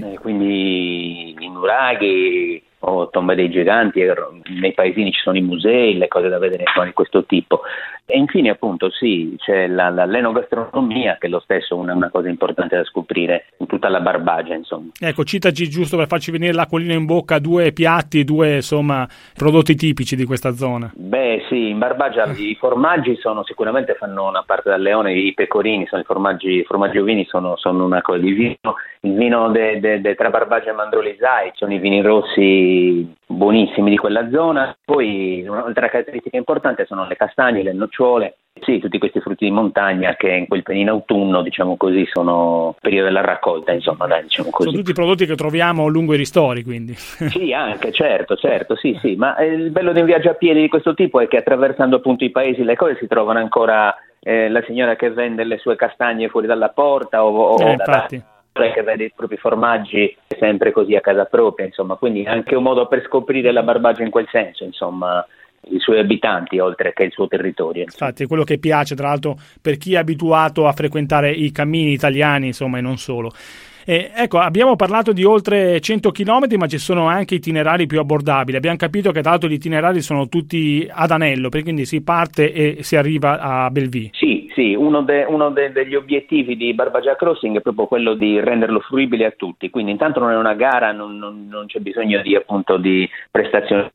Speaker 13: quindi i nuraghi o tombe dei giganti, nei paesini ci sono i musei, le cose da vedere sono di questo tipo. E infine appunto sì, c'è l'enogastronomia, che è lo stesso una cosa importante da scoprire in tutta la Barbagia, insomma.
Speaker 4: Ecco, citaci giusto per farci venire l'acquolina in bocca, 2 piatti, 2 insomma prodotti tipici di questa zona.
Speaker 13: Sì, in Barbagia i formaggi sicuramente fanno una parte dal leone, i pecorini, sono i formaggi ovini sono una cosa di vino. Il vino tra Barbagia e Mandrolisai sono i vini rossi buonissimi di quella zona. Poi un'altra caratteristica importante sono le castagne, le nocciole, sì, tutti questi frutti di montagna che in autunno, diciamo così, sono periodo della raccolta, insomma, diciamo così.
Speaker 4: Sono tutti prodotti che troviamo lungo i ristori, quindi.
Speaker 13: Sì, anche, certo, sì, ma il bello di un viaggio a piedi di questo tipo è che attraversando appunto i paesi le cose si trovano ancora la signora che vende le sue castagne fuori dalla porta
Speaker 4: infatti.
Speaker 13: Che vede i propri formaggi sempre così a casa propria, insomma, quindi anche un modo per scoprire la Barbagia in quel senso, insomma, i suoi abitanti oltre che il suo territorio.
Speaker 4: Infatti è quello che piace tra l'altro per chi è abituato a frequentare i cammini italiani, insomma, e non solo. Ecco, abbiamo parlato di oltre 100 km, ma ci sono anche itinerari più abbordabili. Abbiamo capito che tra l'altro gli itinerari sono tutti ad anello, perché quindi si parte e si arriva a Belvì.
Speaker 13: Sì, uno degli obiettivi di Barbagia Crossing è proprio quello di renderlo fruibile a tutti, quindi intanto non è una gara, non c'è bisogno di prestazioni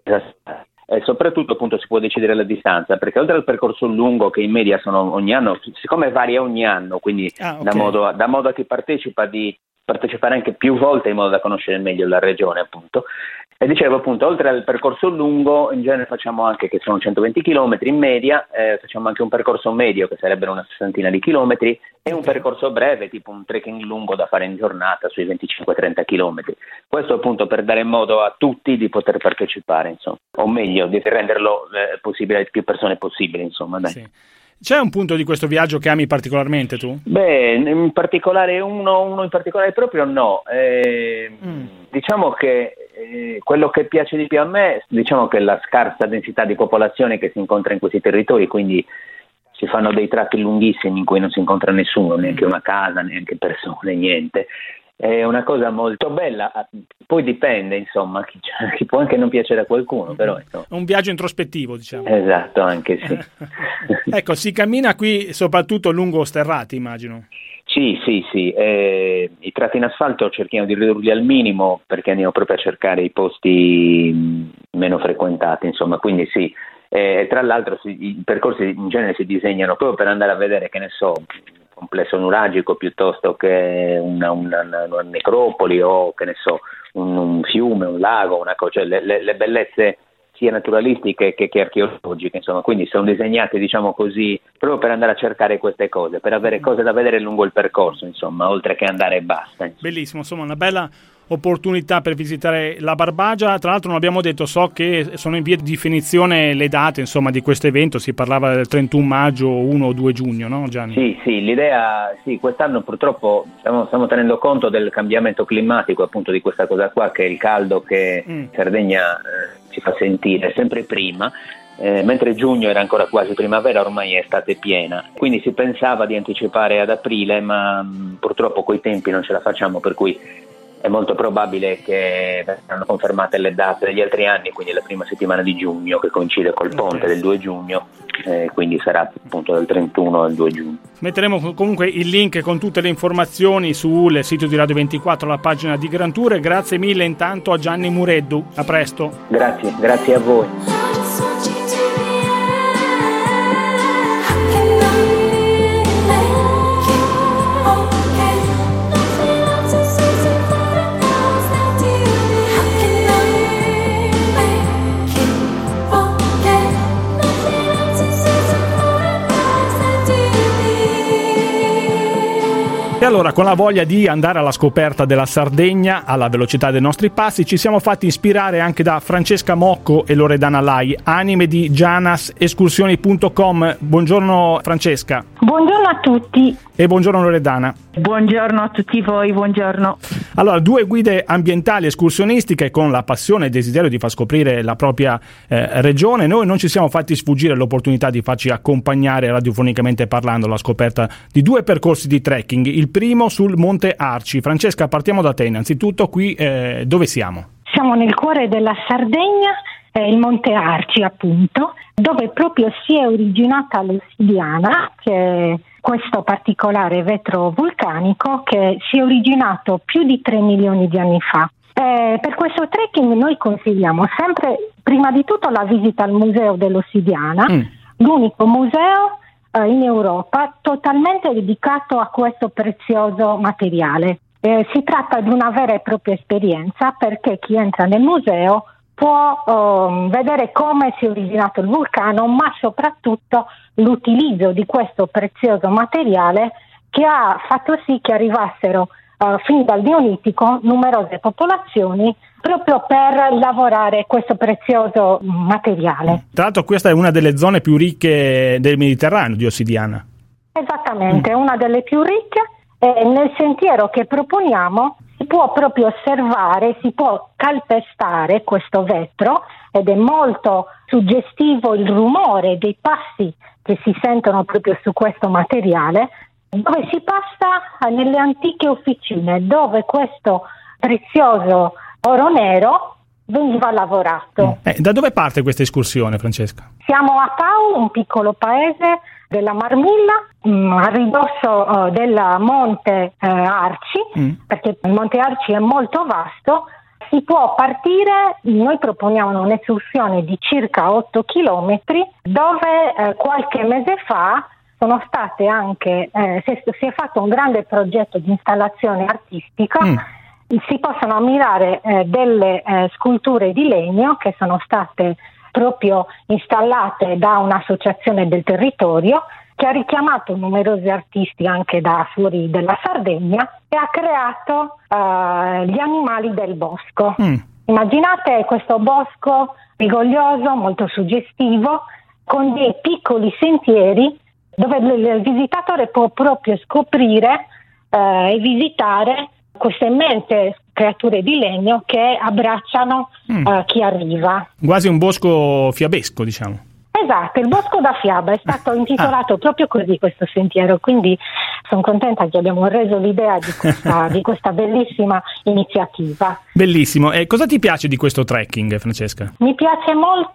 Speaker 13: e soprattutto appunto si può decidere la distanza, perché oltre al percorso lungo che in media sono ogni anno, siccome varia ogni anno, quindi da modo a chi partecipa di partecipare anche più volte in modo da conoscere meglio la regione, appunto. E dicevo appunto, oltre al percorso lungo, in genere facciamo anche, che sono 120 km in media, facciamo anche un percorso medio che sarebbero una sessantina di chilometri e un percorso breve, tipo un trekking lungo da fare in giornata sui 25-30 km. Questo appunto per dare modo a tutti di poter partecipare, insomma, o meglio, di renderlo possibile a più persone possibile, insomma, dai.
Speaker 4: Sì. C'è un punto di questo viaggio che ami particolarmente tu?
Speaker 13: Beh, in particolare uno in particolare proprio no. Diciamo che quello che piace di più a me, diciamo che è la scarsa densità di popolazione che si incontra in questi territori, quindi si fanno dei tratti lunghissimi in cui non si incontra nessuno, neanche una casa, neanche persone, niente. È una cosa molto bella, poi dipende, insomma, chi può anche non piacere a qualcuno, però insomma.
Speaker 4: Un viaggio introspettivo, diciamo.
Speaker 13: Esatto, anche sì.
Speaker 4: Ecco, si cammina qui soprattutto lungo sterrati, immagino.
Speaker 13: Sì. I tratti in asfalto cerchiamo di ridurli al minimo perché andiamo proprio a cercare i posti meno frequentati, insomma, quindi sì. Tra l'altro i percorsi in genere si disegnano proprio per andare a vedere, che ne so, un complesso nuragico piuttosto che una necropoli o che ne so, un fiume, un lago, una cosa, cioè le bellezze sia naturalistiche che archeologiche, insomma, quindi sono disegnate, diciamo così, proprio per andare a cercare queste cose, per avere cose da vedere lungo il percorso, insomma, oltre che andare e basta.
Speaker 4: Bellissimo, insomma, una bella opportunità per visitare la Barbagia. Tra l'altro non abbiamo detto, so che sono in via di definizione le date, insomma, di questo evento, si parlava del 31 maggio, 1 o 2 giugno, no Gianni?
Speaker 13: Sì, l'idea, quest'anno purtroppo stiamo tenendo conto del cambiamento climatico, appunto, di questa cosa qua, che è il caldo che in Sardegna si fa sentire sempre prima. Mentre giugno era ancora quasi primavera, ormai è estate piena, quindi si pensava di anticipare ad aprile, ma purtroppo coi tempi non ce la facciamo, per cui è molto probabile che verranno confermate le date degli altri anni, quindi la prima settimana di giugno, che coincide col ponte del 2 giugno, quindi sarà appunto dal 31 al 2 giugno.
Speaker 4: Metteremo comunque il link con tutte le informazioni sul sito di Radio 24, la pagina di Grand Tour. Grazie mille intanto a Gianni Mureddu, a presto.
Speaker 13: Grazie a voi.
Speaker 4: E allora, con la voglia di andare alla scoperta della Sardegna alla velocità dei nostri passi, ci siamo fatti ispirare anche da Francesca Mocco e Loredana Lai, anime di janasescursioni.com. Buongiorno Francesca.
Speaker 14: Buongiorno a tutti.
Speaker 4: E buongiorno Loredana.
Speaker 14: Buongiorno a tutti voi, buongiorno.
Speaker 4: Allora, due guide ambientali escursionistiche con la passione e il desiderio di far scoprire la propria regione. Noi non ci siamo fatti sfuggire l'opportunità di farci accompagnare radiofonicamente parlando alla scoperta di due percorsi di trekking. Il primo sul Monte Arci. Francesca, partiamo da te innanzitutto. Qui dove siamo?
Speaker 14: Siamo nel cuore della Sardegna, il Monte Arci appunto, dove proprio si è originata l'ossidiana, che è questo particolare vetro vulcanico che si è originato più di 3 milioni di anni fa. Per questo trekking noi consigliamo sempre, prima di tutto, la visita al Museo dell'Ossidiana, l'unico museo in Europa totalmente dedicato a questo prezioso materiale. Si tratta di una vera e propria esperienza, perché chi entra nel museo può vedere come si è originato il vulcano, ma soprattutto l'utilizzo di questo prezioso materiale che ha fatto sì che arrivassero fin dal Neolitico numerose popolazioni proprio per lavorare questo prezioso materiale.
Speaker 4: Tra l'altro questa è una delle zone più ricche del Mediterraneo di ossidiana.
Speaker 14: Esattamente, è una delle più ricche. Nel sentiero che proponiamo si può proprio osservare, si può calpestare questo vetro, ed è molto suggestivo il rumore dei passi che si sentono proprio su questo materiale, dove si passa nelle antiche officine dove questo prezioso oro nero veniva lavorato.
Speaker 4: Da dove parte questa escursione, Francesca?
Speaker 14: Siamo a Pau, un piccolo paese della Marmilla, a ridosso del Monte Arci, perché il Monte Arci è molto vasto. Si può partire, noi proponiamo un'escursione di circa 8 chilometri, dove qualche mese fa sono state anche, si è fatto un grande progetto di installazione artistica si possono ammirare delle sculture di legno che sono state proprio installate da un'associazione del territorio che ha richiamato numerosi artisti anche da fuori della Sardegna e ha creato gli animali del bosco. Immaginate questo bosco rigoglioso, molto suggestivo, con dei piccoli sentieri dove il visitatore può proprio scoprire e visitare queste immense creature di legno che abbracciano chi arriva.
Speaker 4: Quasi un bosco fiabesco, diciamo.
Speaker 14: Esatto, il bosco da fiaba è stato intitolato proprio così questo sentiero, quindi sono contenta che abbiamo reso l'idea di questa bellissima iniziativa.
Speaker 4: Bellissimo. E cosa ti piace di questo trekking, Francesca?
Speaker 14: Mi piace molto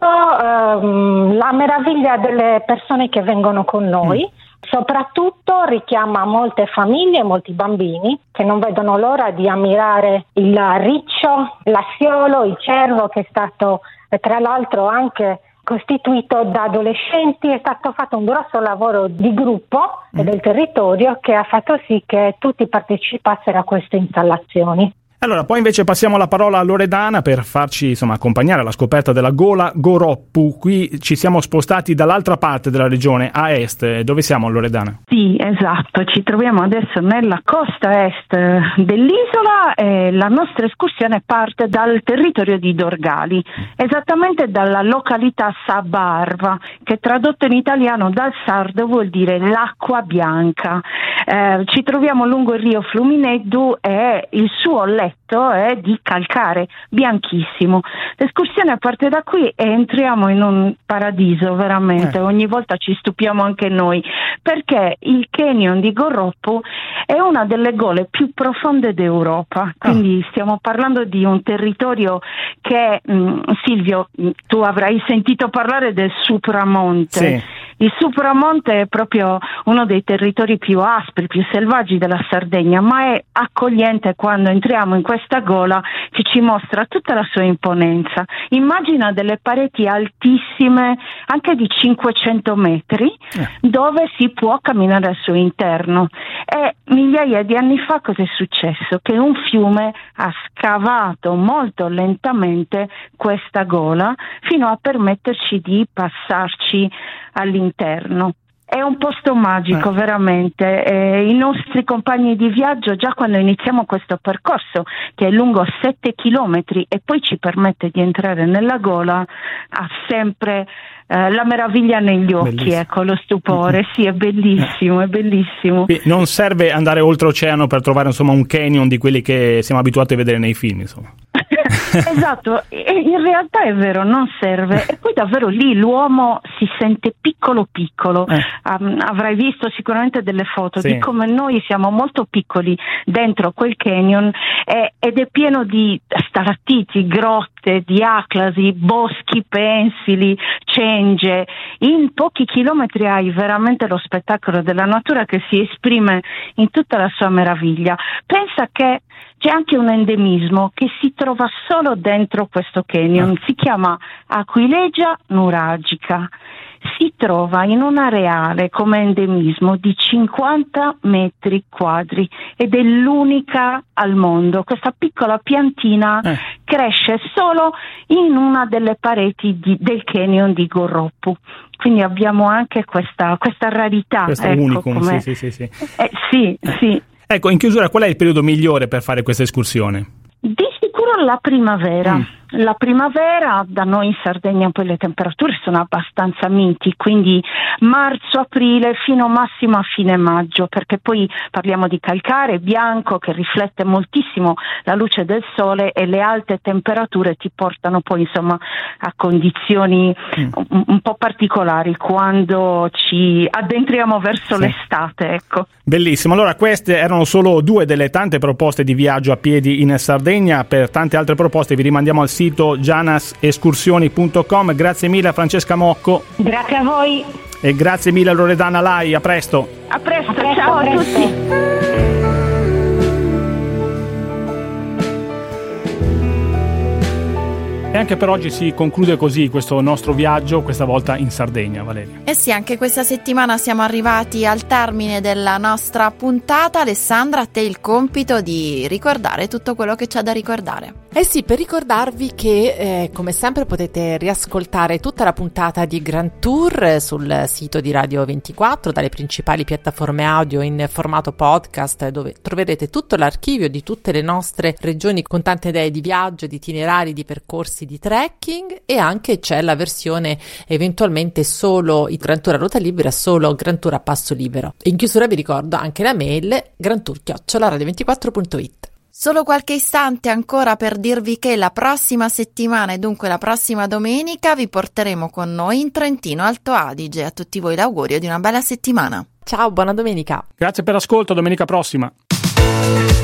Speaker 14: la meraviglia delle persone che vengono con noi. Soprattutto richiama molte famiglie e molti bambini che non vedono l'ora di ammirare il riccio, l'assiolo, il cervo, che è stato tra l'altro anche costituito da adolescenti. È stato fatto un grosso lavoro di gruppo e del territorio che ha fatto sì che tutti partecipassero a queste installazioni.
Speaker 4: Allora, poi invece passiamo la parola a Loredana per farci accompagnare alla scoperta della Gola Goroppu. Qui ci siamo spostati dall'altra parte della regione, a est. Dove siamo, Loredana?
Speaker 15: Sì, esatto, ci troviamo adesso nella costa est dell'isola e la nostra escursione parte dal territorio di Dorgali, esattamente dalla località Sabarva, che tradotto in italiano dal sardo vuol dire l'acqua bianca. Ci troviamo lungo il rio Flumineddu e il suo letto è di calcare bianchissimo. L'escursione parte da qui e entriamo in un paradiso veramente. Ogni volta ci stupiamo anche noi, perché il canyon di Goroppu è una delle gole più profonde d'Europa, quindi stiamo parlando di un territorio che Silvio, tu avrai sentito parlare del Supramonte.
Speaker 4: Sì.
Speaker 15: Il Supramonte è proprio uno dei territori più aspri, più selvaggi della Sardegna, ma è accogliente quando entriamo in questa gola che ci mostra tutta la sua imponenza. Immagina delle pareti altissime, anche di 500 metri, dove si può camminare al suo interno. E migliaia di anni fa cosa è successo? Che un fiume ha scavato molto lentamente questa gola fino a permetterci di passarci all'interno. È un posto magico, veramente. I nostri compagni di viaggio, già quando iniziamo questo percorso, che è lungo 7 chilometri e poi ci permette di entrare nella gola, ha sempre la meraviglia negli occhi, bellissimo. Ecco, lo stupore. Sì, è bellissimo, è bellissimo.
Speaker 4: Non serve andare oltreoceano per trovare un canyon di quelli che siamo abituati a vedere nei film, insomma.
Speaker 15: Esatto, in realtà è vero, non serve. E poi davvero lì l'uomo si sente piccolo. Avrai visto sicuramente delle foto di come noi siamo molto piccoli dentro quel canyon ed è pieno di stalattiti, grotte, di aclasi, boschi pensili, cenge. In pochi chilometri hai veramente lo spettacolo della natura che si esprime in tutta la sua meraviglia. Pensa che c'è anche un endemismo che si trova solo dentro questo canyon, si chiama Aquilegia nuragica. Si trova in un areale come endemismo di 50 metri quadri ed è l'unica al mondo. Questa piccola piantina cresce solo in una delle pareti del canyon di Goroppu. Quindi abbiamo anche questa rarità.
Speaker 4: Questo è unicum, sì.
Speaker 15: Sì.
Speaker 4: Ecco, in chiusura, qual è il periodo migliore per fare questa escursione?
Speaker 15: Di sicuro la primavera. La primavera, da noi in Sardegna poi le temperature sono abbastanza miti, quindi marzo-aprile fino massimo a fine maggio, perché poi parliamo di calcare bianco che riflette moltissimo la luce del sole e le alte temperature ti portano poi a condizioni un po' particolari quando ci addentriamo verso l'estate, ecco.
Speaker 4: Bellissimo, allora queste erano solo 2 delle tante proposte di viaggio a piedi in Sardegna. Per tante altre proposte vi rimandiamo al sito janasescursioni.com. Grazie mille a Francesca Mocco.
Speaker 14: Grazie a voi.
Speaker 4: E grazie mille a Loredana Lai. A presto.
Speaker 15: A presto, ciao a tutti.
Speaker 4: E anche per oggi si conclude così questo nostro viaggio, questa volta in Sardegna, Valeria.
Speaker 2: Eh sì, anche questa settimana siamo arrivati al termine della nostra puntata. Alessandra, a te il compito di ricordare tutto quello che c'è da ricordare.
Speaker 3: Eh sì, per ricordarvi che come sempre potete riascoltare tutta la puntata di Grand Tour sul sito di Radio 24, dalle principali piattaforme audio in formato podcast, dove troverete tutto l'archivio di tutte le nostre regioni con tante idee di viaggio, di itinerari, di percorsi di trekking, e anche c'è la versione eventualmente solo i Grand Tour a ruota libera, solo Grand Tour a passo libero. E in chiusura vi ricordo anche la mail grandtour@radio24.it.
Speaker 2: Solo qualche istante ancora per dirvi che la prossima settimana, e dunque la prossima domenica, vi porteremo con noi in Trentino Alto Adige. A tutti voi l'augurio di una bella settimana.
Speaker 3: Ciao, buona domenica.
Speaker 4: Grazie per l'ascolto, domenica prossima.